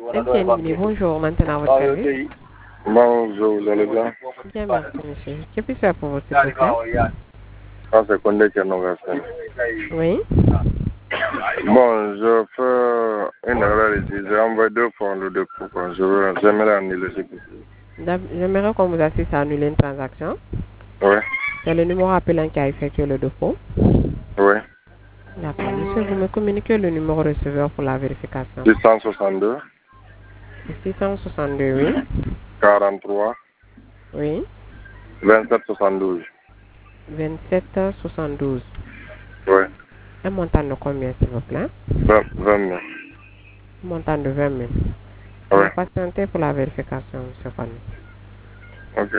MTN Mini, bonjour, maintenant votre service. Bonjour, vous allez bien? Bien, merci, monsieur. Que puis-je faire pour vous, s'il vous plaît? Ah, c'est Condé qui nous reste. Oui. Bon, je fais une erreur ici. J'ai envoyé 2 fois le dépôt. J'aimerais annuler ce que J'aimerais qu'on vous assiste à annuler une transaction. Oui, C'est le numéro appelant qui a effectué le dépôt. oui. D'accord. Monsieur, vous me communiquez le numéro receveur pour la vérification. 662, 662, oui. 43, Oui. 27 72. 2772. Oui, Un montant de combien, s'il vous plaît? 20 000. Un montant de 20 000. Oui, Vous patientez pour la vérification, monsieur Fanny. ok.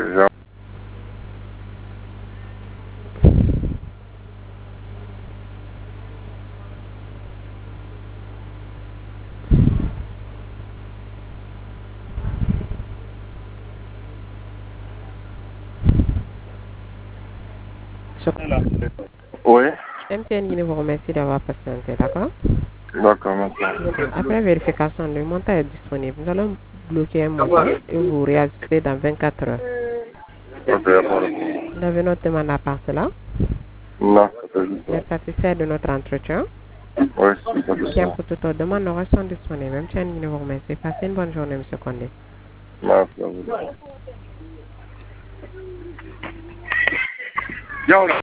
Oui, MTN Guinée vous remercie d'avoir patienté, d'accord? d'accord, merci. Après vérification, le montant est disponible. Nous allons bloquer un montant et vous réajuster dans 24 heures. Ok, Vous avez notre demande à part cela. non, c'est juste Vous êtes satisfait de notre entretien. oui, c'est Bien ça. pour toute autre demande, nous restons disponibles. MTN Guinée vous remercie. Passez une bonne journée, monsieur Condé. Merci à vous. Yo,